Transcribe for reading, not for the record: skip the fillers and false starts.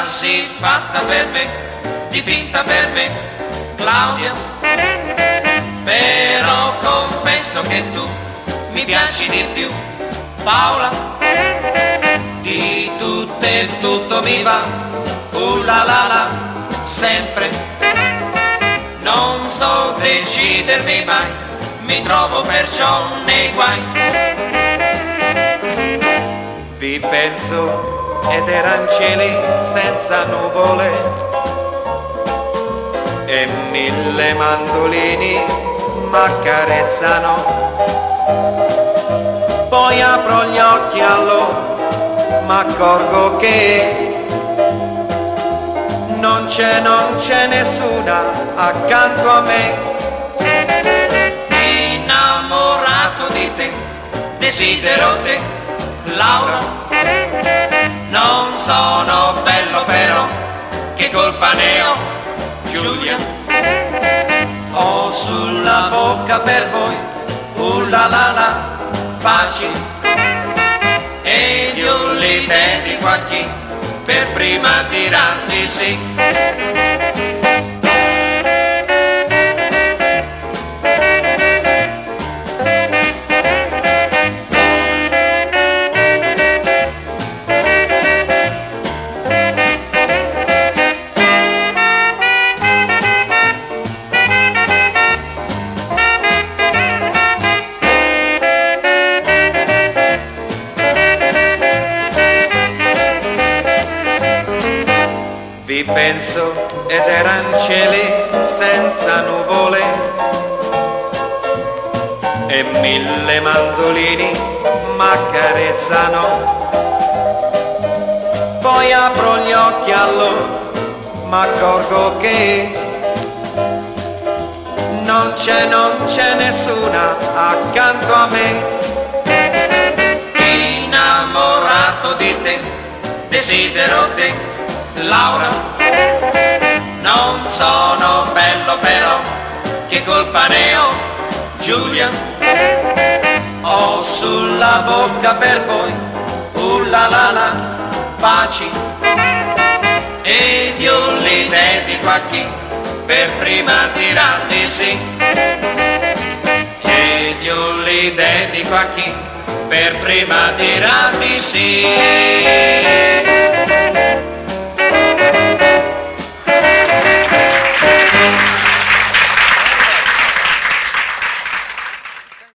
la si fatta per me, dipinta per me, Claudia. Però confesso che tu mi piaci di più, Paola. Di tutte e tutto mi va, la la, sempre. Non so decidermi mai, mi trovo perciò nei guai. Vi penso ed eran cieli senza nuvole e 1000 mandolini m'accarezzano. Poi apro gli occhi allora, m'accorgo che non c'è nessuna accanto a me. Innamorato di te, desidero te, Laura. Non sono bello però, che colpa ne ho, Giulia. Ho sulla bocca per voi, la la, baci. Ed io li dedico a chi per prima dirà di sì. Vi penso ed eran cieli senza nuvole e 1000 mandolini m'accarezzano. Poi apro gli occhi allora, m'accorgo che non c'è nessuna accanto a me. Innamorato di te, desidero te, Laura. Non sono bello però, che colpa ne ho, Giulia. Ho sulla bocca per voi, la la, baci. Ed io li dedico a chi per prima dirà di sì. Ed io li dedico a chi per prima dirà di sì.